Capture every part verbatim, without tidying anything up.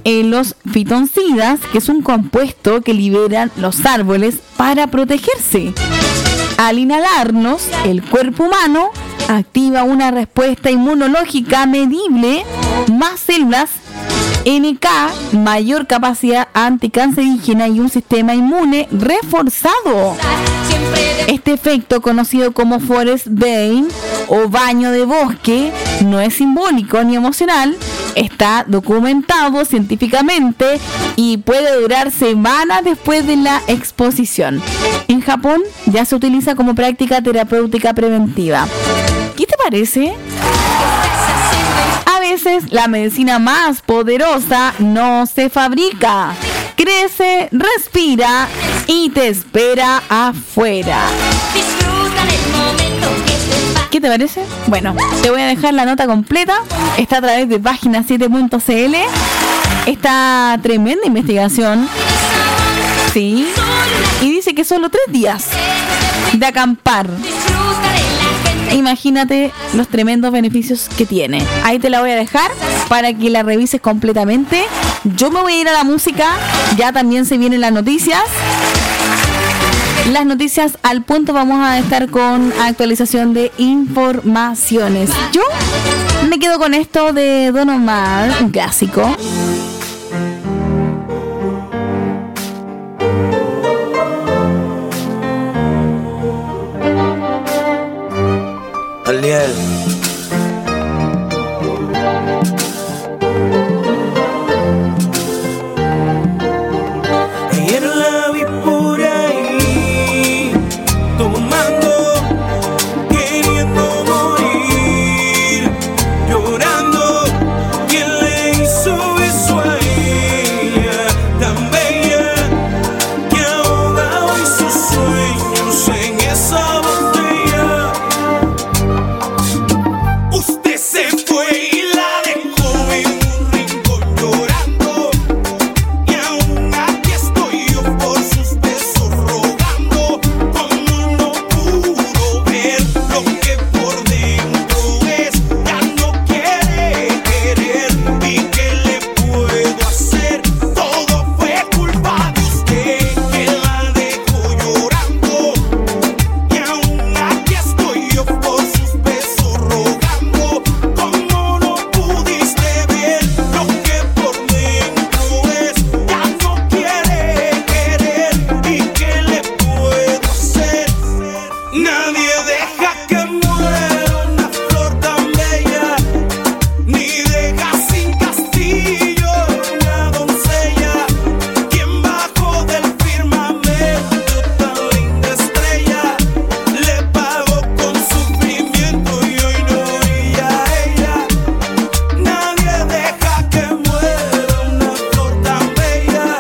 eh, los fitoncidas, que es un compuesto que liberan los árboles para protegerse. Al inhalarnos, el cuerpo humano activa una respuesta inmunológica medible, más células N K, mayor capacidad anticancerígena y un sistema inmune reforzado. Este efecto, conocido como forest bathing o baño de bosque, no es simbólico ni emocional, está documentado científicamente y puede durar semanas después de la exposición. En Japón ya se utiliza como práctica terapéutica preventiva. ¿Qué te parece? A veces la medicina más poderosa no se fabrica, crece, respira y te espera afuera. ¿Qué te parece? Bueno, te voy a dejar la nota completa. Está a través de página siete punto c l. Esta tremenda investigación. Sí. Y dice que solo tres días de acampar. Imagínate los tremendos beneficios que tiene. Ahí te la voy a dejar para que la revises completamente. Yo me voy a ir a la música. Ya también se vienen las noticias. Las noticias al punto. Vamos a estar con actualización de informaciones. Yo me quedo con esto de Don Omar, un clásico. Aliel. Ayer la vi por ahí, tomando, queriendo morir, llorando. ¿Quién le hizo eso a ella, tan bella, que ahoga hoy sus sueños en esa botella? Usted se fue y la dejó en un rincón llorando, y aún aquí estoy yo por sus besos rogando. Como no pudo ver lo que por dentro es, ya no quiere querer. ¿Y qué le puedo hacer? Todo fue culpa de usted, que la dejó llorando, y aún aquí estoy yo por sus besos rogando. Como no pudiste ver lo que por dentro es, ya no quiere querer. ¿Y qué le puedo hacer? Nadie deja que muera una flor tan bella, ni deja sin castillo una doncella, quien bajo del firmamento tan linda estrella le pagó con sufrimiento y hoy no brilla ella. Nadie deja que muera una flor tan bella,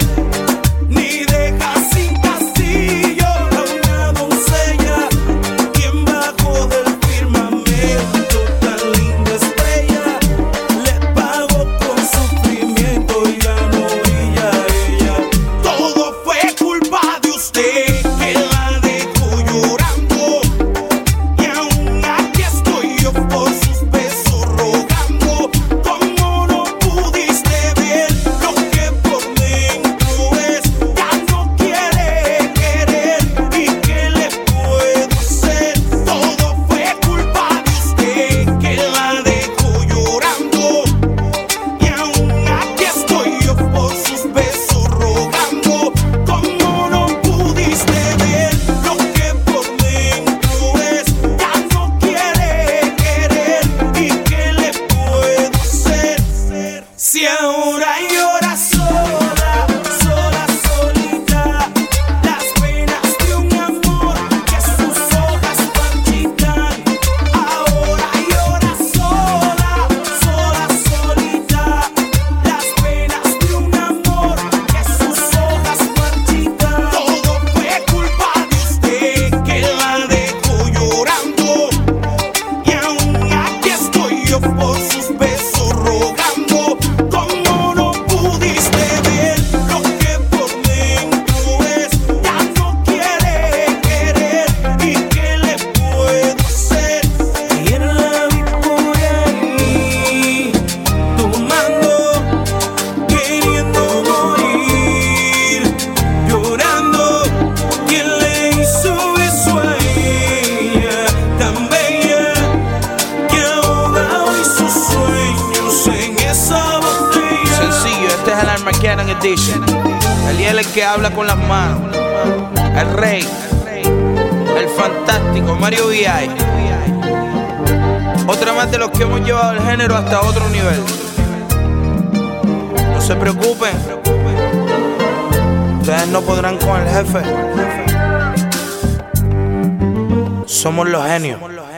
ni deja sin castillo una doncella, quien bajo del firmamento tan linda estrella le pagó con sufrimiento y ya no brilla ella. Todo fue culpa de usted, que la dejó llorando, y aún aquí estoy yo por sus besos rogando. Como no pudiste ver lo que por dentro es, ya no quiere querer. ¿Y qué le puedo hacer? Todo fue culpa de usted, que la dejó llorando, y aún aquí estoy yo por sus besos rogando. Como no pudiste ver lo que por dentro es, ya no quiere querer. ¿Y qué le puedo hacer? Si ahora llora sola, sola, solita, las penas de un amor que sus hojas marchitan. Ahora llora sola, sola, solita, las penas de un amor que sus hojas marchitan. Todo fue culpa de usted, que la dejó llorando, y aún aquí estoy yo por sus besos rogando. Como no pudiste Este es el Armageddon Edition. Eliel el que habla con las manos. El rey. El fantástico Mario V I. Otra más de los que hemos llevado el género hasta otro nivel. No se preocupen. Ustedes no podrán con el jefe. Somos los genios.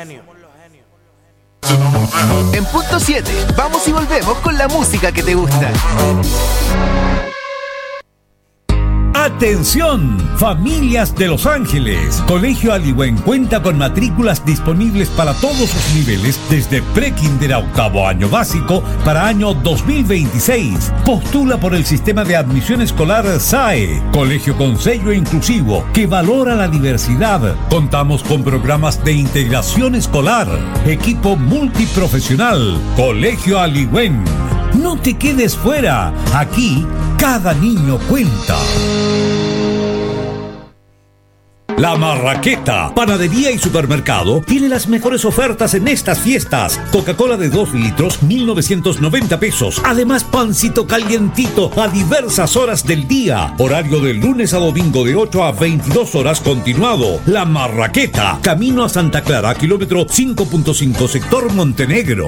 En punto siete, vamos y volvemos con la música que te gusta. ¡Atención! Familias de Los Ángeles. Colegio Aliwen cuenta con matrículas disponibles para todos sus niveles desde prekinder a octavo año básico para año dos mil veintiséis. Postula por el sistema de admisión escolar S A E. Colegio con sello inclusivo que valora la diversidad. Contamos con programas de integración escolar. Equipo multiprofesional. Colegio Aliwen. No te quedes fuera. Aquí, cada niño cuenta. La Marraqueta, panadería y supermercado, tiene las mejores ofertas en estas fiestas. Coca-Cola de dos litros, mil novecientos noventa pesos. Además, pancito calientito a diversas horas del día. Horario de lunes a domingo de ocho a veintidós horas continuado. La Marraqueta, camino a Santa Clara, kilómetro cinco punto cinco, sector Montenegro.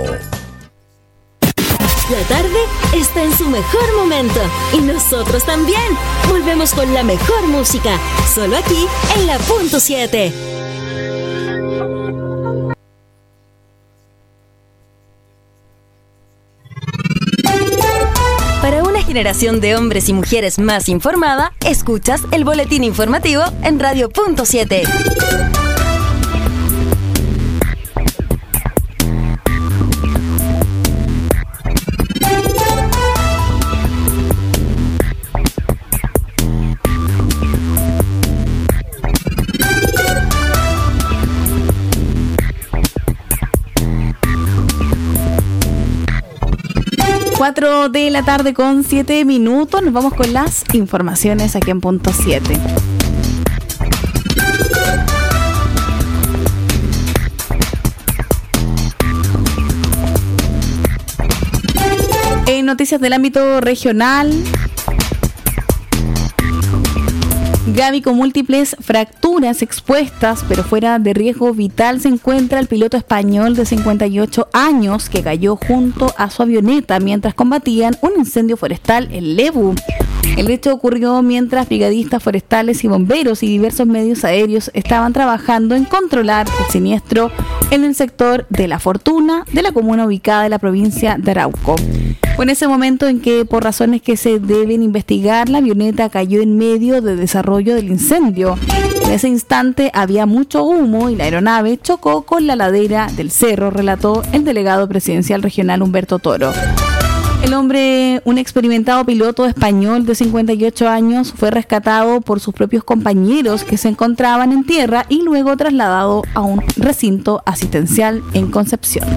La tarde está en su mejor momento y nosotros también. Volvemos con la mejor música, solo aquí en la punto siete. Para una generación de hombres y mujeres más informada, escuchas el boletín informativo en Radio Punto siete. cuatro de la tarde con siete minutos. Nos vamos con las informaciones aquí en Punto siete. En noticias del ámbito regional, Gaby, con múltiples fracturas expuestas, pero fuera de riesgo vital, se encuentra el piloto español de cincuenta y ocho años que cayó junto a su avioneta mientras combatían un incendio forestal en Lebu. El hecho ocurrió mientras brigadistas forestales y bomberos y diversos medios aéreos estaban trabajando en controlar el siniestro en el sector de La Fortuna de la comuna ubicada en la provincia de Arauco. Fue en ese momento en que, por razones que se deben investigar, la avioneta cayó en medio del desarrollo del incendio. En ese instante había mucho humo y la aeronave chocó con la ladera del cerro, relató el delegado presidencial regional Humberto Toro. El hombre, un experimentado piloto español de cincuenta y ocho años, fue rescatado por sus propios compañeros que se encontraban en tierra y luego trasladado a un recinto asistencial en Concepción.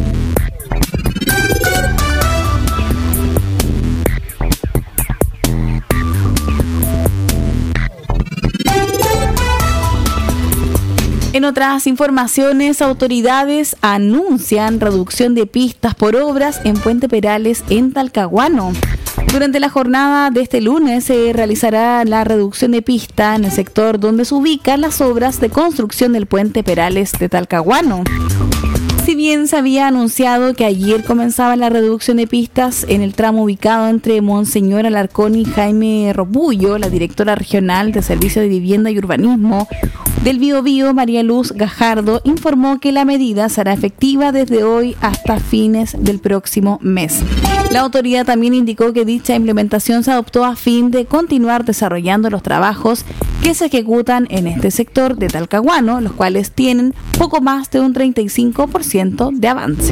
En otras informaciones, autoridades anuncian reducción de pistas por obras en Puente Perales en Talcahuano. Durante la jornada de este lunes se realizará la reducción de pista en el sector donde se ubican las obras de construcción del Puente Perales de Talcahuano. Si bien se había anunciado que ayer comenzaba la reducción de pistas en el tramo ubicado entre Monseñor Alarcón y Jaime Robullo, la directora regional de Servicio de Vivienda y Urbanismo del Biobío, María Luz Gajardo, informó que la medida será efectiva desde hoy hasta fines del próximo mes. La autoridad también indicó que dicha implementación se adoptó a fin de continuar desarrollando los trabajos que se ejecutan en este sector de Talcahuano, los cuales tienen poco más de un treinta y cinco por ciento de avance.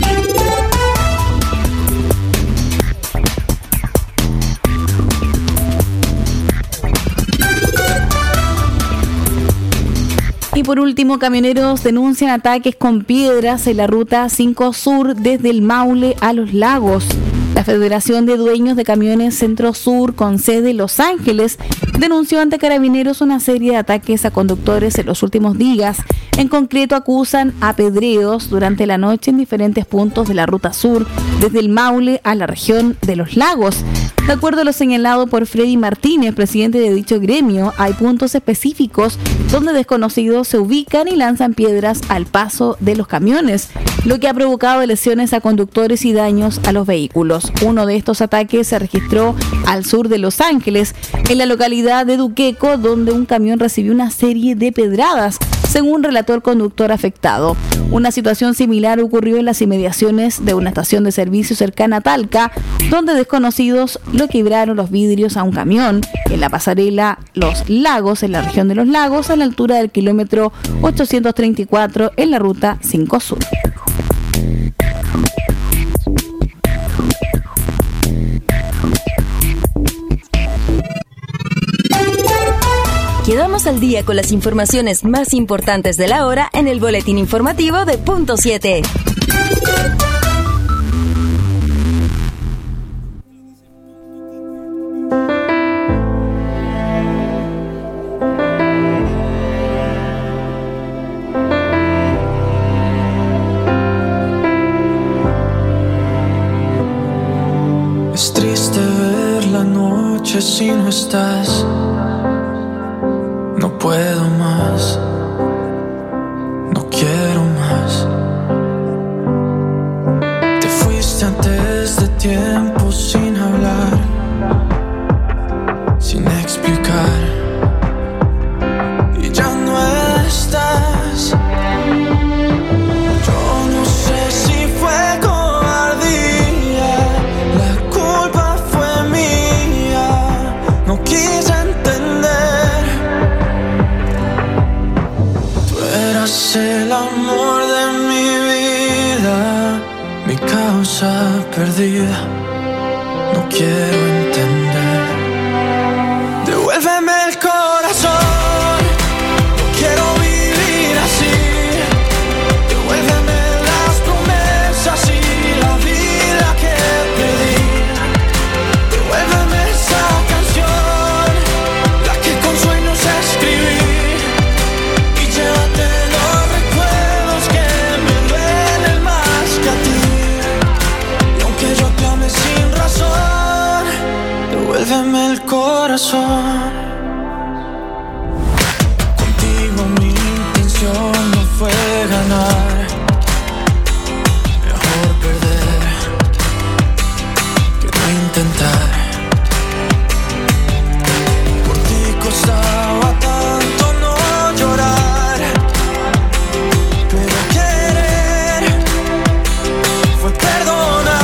Y por último, camioneros denuncian ataques con piedras en la ruta cinco Sur desde el Maule a Los Lagos. La Federación de Dueños de Camiones Centro Sur, con sede en Los Ángeles, denunció ante Carabineros una serie de ataques a conductores en los últimos días. En concreto, acusan apedreos durante la noche en diferentes puntos de la Ruta Sur, desde el Maule a la región de Los Lagos. De acuerdo a lo señalado por Freddy Martínez, presidente de dicho gremio, hay puntos específicos donde desconocidos se ubican y lanzan piedras al paso de los camiones, lo que ha provocado lesiones a conductores y daños a los vehículos. Uno de estos ataques se registró al sur de Los Ángeles, en la localidad de Duqueco, donde un camión recibió una serie de pedradas, según relató el conductor afectado. Una situación similar ocurrió en las inmediaciones de una estación de servicio cercana a Talca, donde desconocidos lo quebraron los vidrios a un camión en la pasarela Los Lagos, en la región de Los Lagos, a la altura del kilómetro ochocientos treinta y cuatro en la ruta cinco Sur. Quedamos al día con las informaciones más importantes de la hora en el boletín informativo de Punto siete. Es triste ver la noche si no estás. No puedo más, no quiero más. Te fuiste antes de tiempo sin hablar, sin explicar, y ya no estás. Yo no sé si fue cobardía, la culpa fue mía, no quise entender. El amor de mi vida, mi causa perdida, no quiero entender. Devuélveme el corazón, no quiero vivir así. Devuélveme las promesas y la vida que perdí. Devuélveme esa canción, la que con sueños escribí. Devuélveme el corazón. Contigo mi intención no fue ganar, mejor perder que no intentar. Por ti costaba tanto no llorar, pero querer fue perdonar.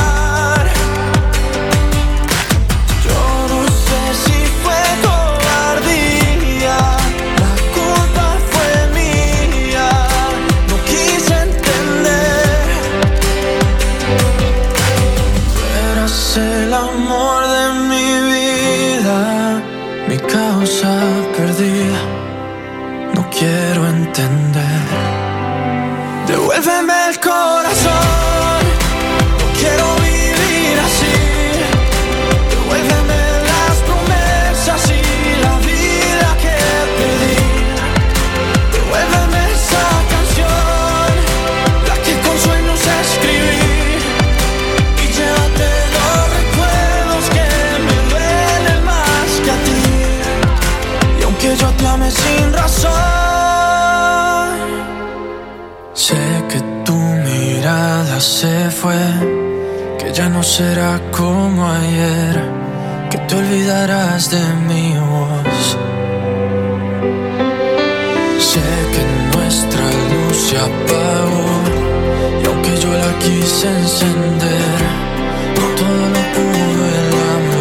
El amor de mi vida, mi causa perdida, no quiero entender. Devuélveme el corazón, no quiero vivir así. Devuélveme las promesas y la vida que perdí. Devuélveme esa canción, la que con sueños escribí. Que yo te ame sin razón. Sé que tu mirada se fue, que ya no será como ayer, que te olvidarás de mi voz. Sé que nuestra luz se apagó, y aunque yo la quise encender, no todo lo pudo el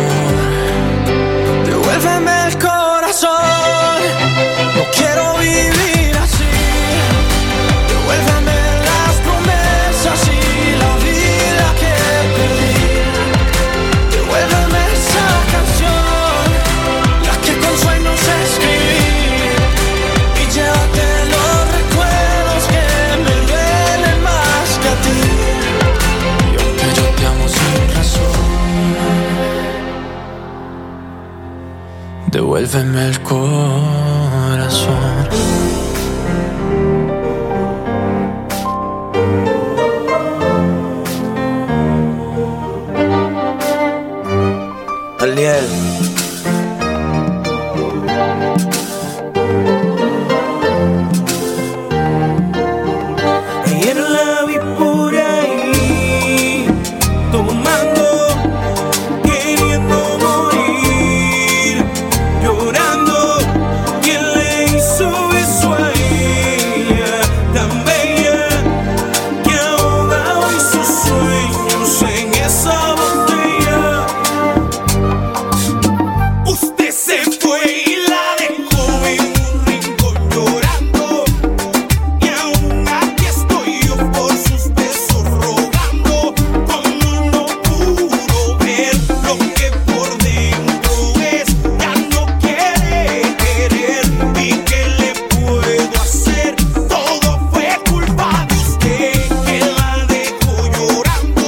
amor. Devuélveme el corazón. No quiero vivir así. Devuélveme las promesas y la vida que perdí. Devuélveme esa canción, la que con sueños escribí. Y llévate los recuerdos que me duelen más que a ti. Y aunque yo devuélveme el corazón. Aliel. Ayer la vi por ahí, tomando, queriendo morir, llorando. ¿Quién le hizo eso a ella, tan bella, que ahoga hoy sus sueños en esa botella? Usted se fue y la dejó en un rincón llorando, y aún aquí estoy yo por sus besos rogando. Como no pudo ver lo que por dentro es, ya no quiere querer. ¿Y qué le puedo hacer? Todo fue culpa de usted, que la dejó llorando,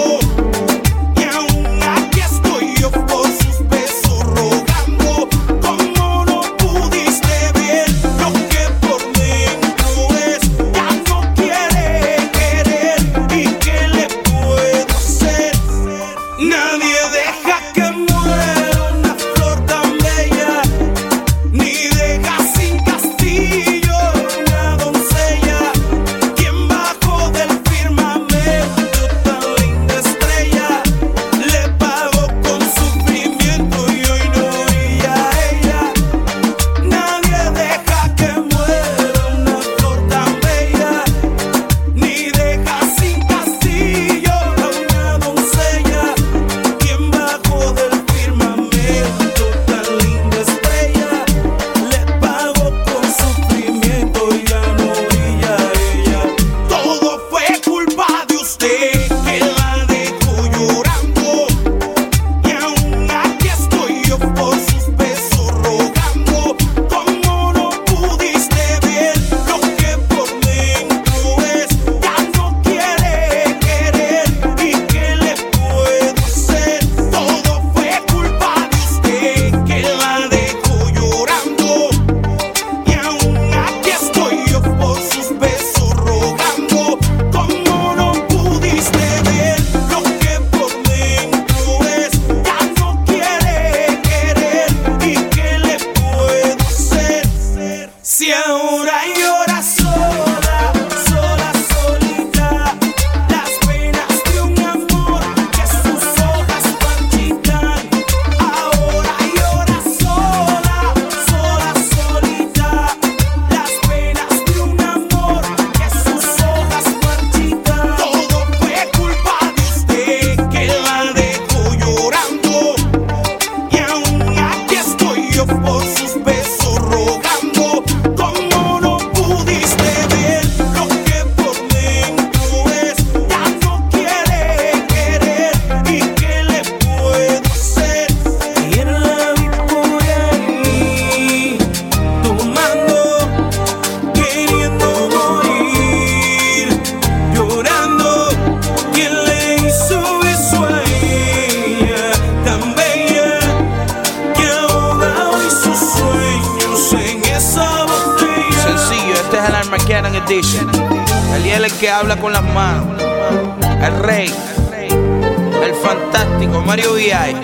y aún aquí estoy yo por sus besos rogando. Como no pudiste ver lo que por dentro es, ya no quiere querer. ¿Y qué le puedo hacer? Nadie deja que muera una flor tan bella, ni deja sin castillo una doncella. Quien bajo del firmamento tan linda estrella, le pagó con sufrimiento y hoy no brilla ella. Nadie deja que muera una flor tan bella, ni deja sin castillo una doncella. Quien bajo del firmamento tan linda estrella, le pagó con sufrimiento y ya no brilla ella. Todo fue culpa de usted, que la dejó llorando, y aún aquí estoy yo por sus besos rogando. Como no pudiste ver lo que por dentro es, ya no quiere querer. ¿Y qué le puedo hacer? Todo fue culpa de usted, que la dejó llorando, y aún aquí estoy yo por sus besos rogando. Como no pudiste ver lo que por dentro es, ya no quiere querer. ¿Y qué le puedo hacer? Si ahora llora sola, sola, solita, las penas de un amor que sus hojas marchitan. Ahora llora sola, sola, solita, las penas de un amor que sus hojas marchitan. Todo fue culpa de usted, que la dejó llorando, y aún aquí estoy yo por sus besos rogando. Como no pudiste ver lo que por dentro es, ya no quiere querer. ¿Y qué le puedo hacer? Ayer la vi por ahí, tomando, queriendo morir, llorando. ¿Quién le hizo eso a ella, tan bella, que ahoga hoy sus sueños en esa botella? Sencillo, este es el Armageddon Edition. Aliel el que habla con las manos. El rey, el fantástico Mario V I.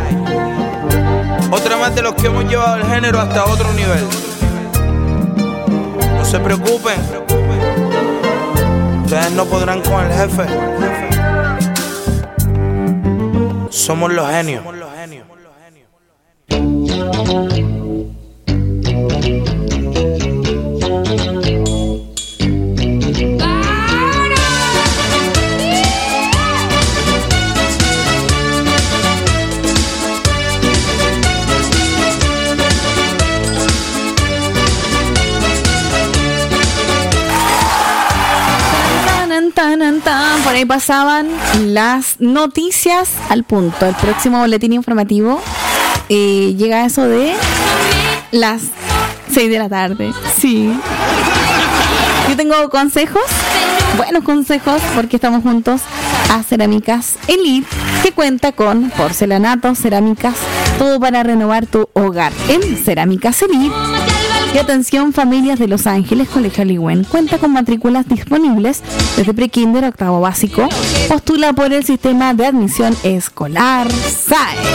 Otra más de los que hemos llevado el género hasta otro nivel. No se preocupen, ustedes no podrán con el jefe. Somos los genios. Tan, tan. Por ahí pasaban las noticias al punto. El próximo boletín informativo eh, llega a eso de las seis de la tarde. Sí. Yo tengo consejos, buenos consejos, porque estamos juntos a Cerámicas Elite, que cuenta con porcelanato, cerámicas, todo para renovar tu hogar en Cerámica Cenit. Y atención, familias de Los Ángeles, Colegio Ligüen cuenta con matrículas disponibles desde prekinder a octavo básico. Postula por el sistema de admisión escolar S A E.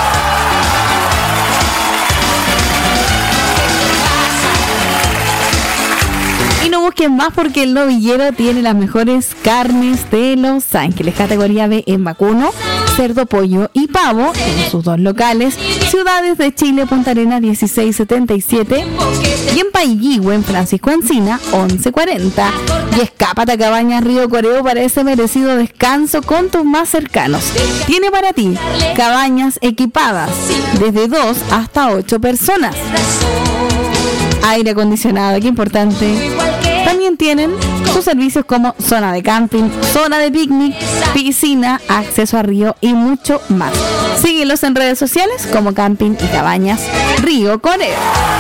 Y no busquen más porque el Novillero tiene las mejores carnes de Los Ángeles, categoría B en vacuno, cerdo, pollo y pavo en sus dos locales, Ciudades de Chile, Punta Arenas dieciséis setenta y siete y en Paiguigüe, en Francisco Encina once cuarenta. Y escápate a Cabañas Río Coreo para ese merecido descanso con tus más cercanos. Tiene para ti cabañas equipadas desde dos hasta ocho personas. Aire acondicionado, qué importante. También tienen sus servicios como zona de camping, zona de picnic, piscina, acceso a río y mucho más. Síguelos en redes sociales como Camping y Cabañas Río Coreo.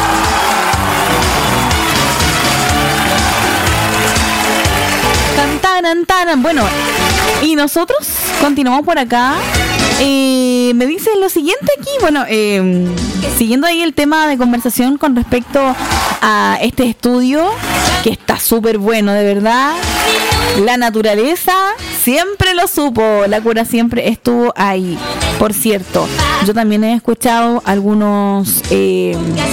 Tan, taran, taran. Bueno, y nosotros continuamos por acá. Eh, me dicen lo siguiente aquí, bueno, eh, siguiendo ahí el tema de conversación con respecto a este estudio, que está súper bueno, de verdad. La naturaleza siempre lo supo, la cura siempre estuvo ahí. Por cierto, yo también he escuchado algunos eh,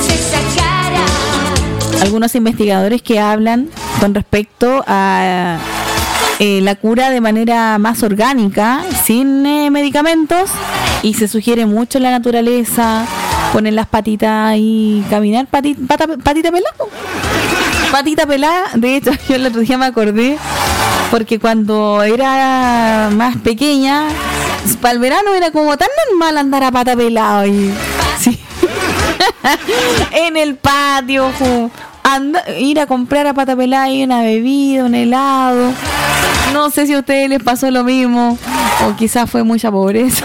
algunos investigadores que hablan con respecto a Eh, la cura de manera más orgánica, sin eh, medicamentos, y se sugiere mucho la naturaleza, poner las patitas y caminar, pati, pata, patita pelada, patita pelada. De hecho, yo el otro día me acordé, porque cuando era más pequeña, para el verano era como tan normal andar a pata pelada y sí. En el patio, anda, ir a comprar a pata pelada y una bebida, un helado. No sé si a ustedes les pasó lo mismo o quizás fue mucha pobreza.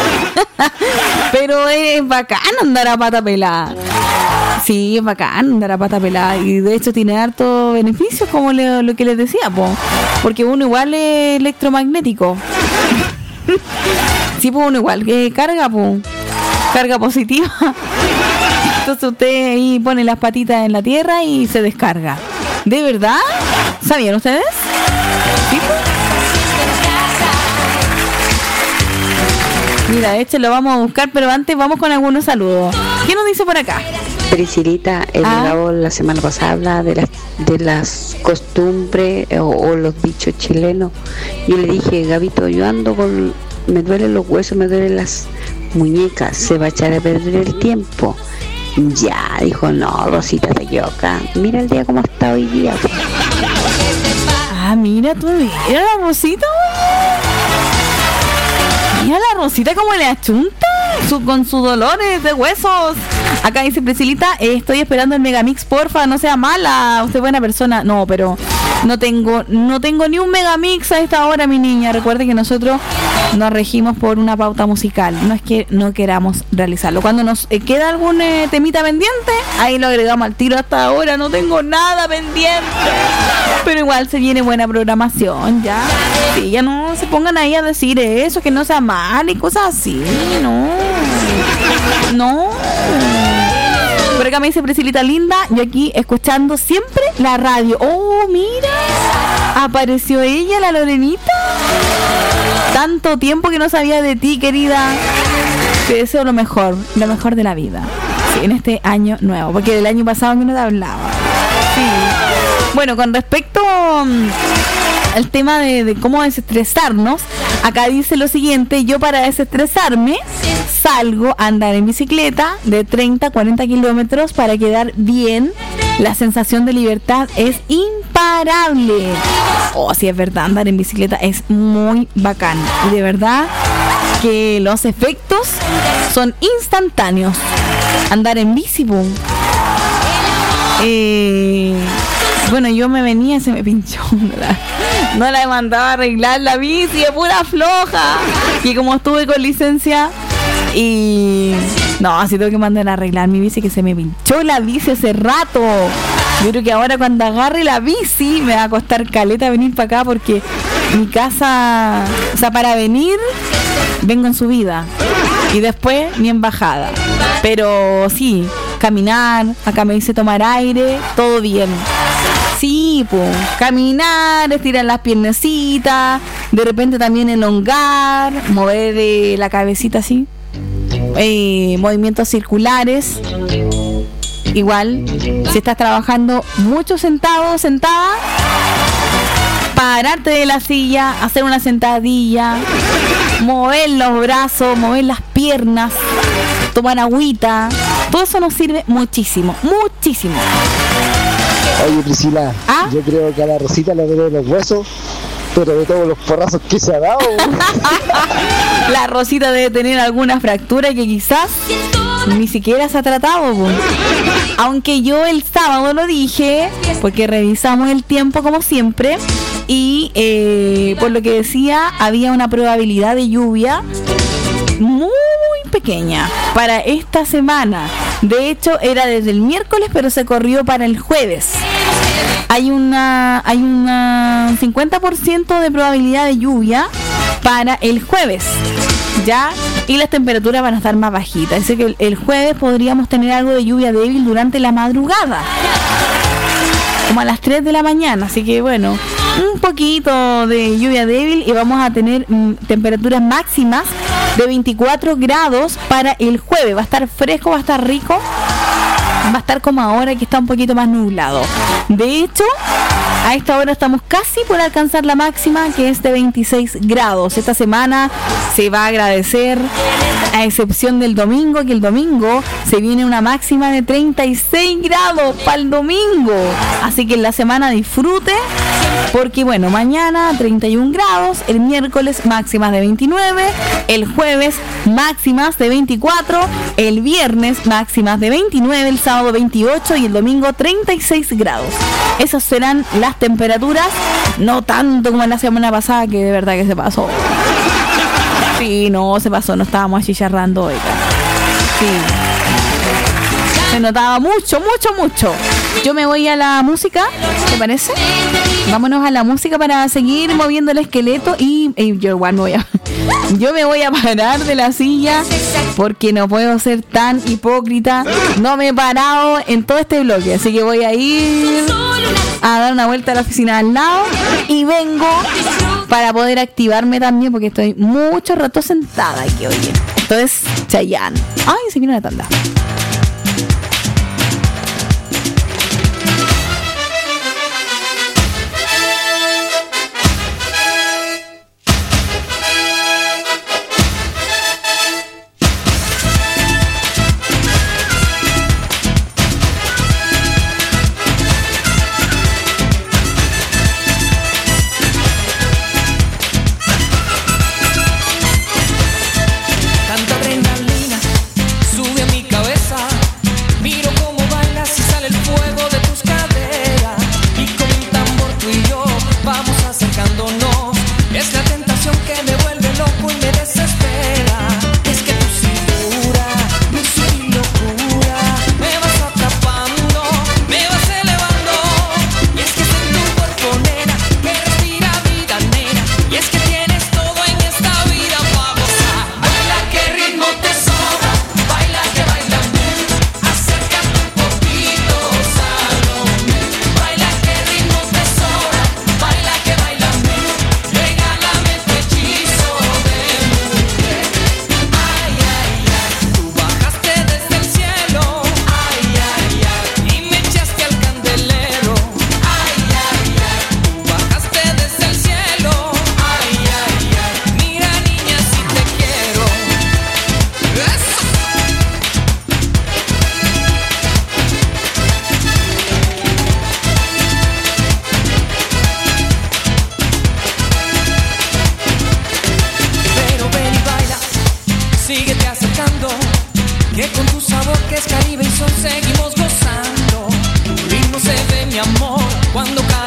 Pero es bacán andar a pata pelada. Sí, es bacán andar a pata pelada. Y de hecho tiene hartos beneficios, como le, lo que les decía, po. Porque uno igual es electromagnético. Sí, pues uno igual que carga, po. Carga positiva. Entonces usted ahí pone las patitas en la tierra y se descarga. ¿De verdad? ¿Sabían ustedes? ¿Sí? Mira, de hecho lo vamos a buscar, pero antes vamos con algunos saludos. ¿Qué nos dice por acá? Priscilita, el Ah. Gabo la semana pasada habla de las, de las costumbres o, o los dichos chilenos. Yo le dije, Gabito, yo ando con... me duelen los huesos, me duelen las muñecas, se va a echar a perder el tiempo. Ya, dijo, no, Rosita, te equivocas. Mira el día como está hoy día. Ah, mira tú, mira la Rosita. Mira la Rosita como le achunta su, con sus dolores de huesos. Acá dice Priscilita, eh, estoy esperando el Megamix, porfa, no sea mala, usted es buena persona. No, pero no tengo, no tengo ni un Megamix a esta hora, mi niña. Recuerde que nosotros nos regimos por una pauta musical, no es que no queramos realizarlo. Cuando nos eh, queda algún eh, temita pendiente, ahí lo agregamos al tiro. Hasta ahora no tengo nada pendiente, pero igual se viene buena programación, ya. Sí, ya no se pongan ahí a decir eso, que no sea mal y cosas así, no. No. Por acá me dice Priscilita linda, yo aquí escuchando siempre la radio. Oh, mira, apareció ella, la Lorenita. Tanto tiempo que no sabía de ti, querida. Te deseo lo mejor, lo mejor de la vida, sí, en este año nuevo, porque del año pasado que no te hablaba. Sí. Bueno, con respecto um, al tema de, de cómo desestresarnos, acá dice lo siguiente: yo para desestresarme salgo a andar en bicicleta de treinta a cuarenta kilómetros para quedar bien. La sensación de libertad es imparable. Oh, sí, es verdad, andar en bicicleta es muy bacán. Y de verdad que los efectos son instantáneos. Andar en bici, boom. Eh, bueno, yo me venía y se me pinchó. No la, no la he mandado a arreglar la bici, es pura floja. Y como estuve con licencia... Y no, así tengo que mandar a arreglar mi bici, que se me pinchó la bici hace rato. Yo creo que ahora cuando agarre la bici me va a costar caleta venir para acá, porque mi casa, o sea, para venir vengo en subida y después ni en bajada. Pero sí, caminar, acá me dice tomar aire, todo bien. Sí, pues, caminar, estirar las piernecitas, de repente también elongar, mover eh, la cabecita así, eh, movimientos circulares. Igual, si estás trabajando mucho sentado, sentada, pararte de la silla, hacer una sentadilla, mover los brazos, mover las piernas, tomar agüita, todo eso nos sirve muchísimo, muchísimo. Oye, Priscila, ¿ah? Yo creo que a la Rosita le duele los huesos, pero de todos los porrazos que se ha dado. La Rosita debe tener alguna fractura que quizás ni siquiera se ha tratado, po. Aunque yo el sábado lo dije, porque revisamos el tiempo como siempre, y eh, por lo que decía, había una probabilidad de lluvia muy pequeña para esta semana. De hecho, era desde el miércoles, pero se corrió para el jueves. Hay una hay una cincuenta por ciento de probabilidad de lluvia para el jueves, ¿ya? Y las temperaturas van a estar más bajitas. Así que el, el jueves podríamos tener algo de lluvia débil durante la madrugada, como a las tres de la mañana. Así que bueno, un poquito de lluvia débil y vamos a tener mm, temperaturas máximas de veinticuatro grados para el jueves. Va a estar fresco, va a estar rico. Va a estar como ahora que está un poquito más nublado. De hecho, a esta hora estamos casi por alcanzar la máxima, que es de veintiséis grados. Esta semana se va a agradecer, a excepción del domingo, que el domingo se viene una máxima de treinta y seis grados para el domingo. Así que en la semana disfrute, porque bueno, mañana treinta y un grados, el miércoles máximas de veintinueve, el jueves máximas de veinticuatro, el viernes máximas de veintinueve, el sábado veintiocho y el domingo treinta y seis grados. Esas serán las temperaturas, no tanto como en la semana pasada, que de verdad que se pasó. Sí, no, se pasó, no estábamos achicharrando hoy. Sí. Se notaba mucho, mucho, mucho. Yo me voy a la música, ¿te parece? Vámonos a la música para seguir moviendo el esqueleto y, y yo igual me voy a... Yo me voy a parar de la silla porque no puedo ser tan hipócrita. No me he parado en todo este bloque, así que voy a ir a dar una vuelta a la oficina al lado y vengo para poder activarme también, porque estoy mucho rato sentada aquí, oye. Esto es Chayanne. Ay, se viene una tanda. Caribe y son seguimos gozando. Tu ritmo se ve, mi amor, cuando cae.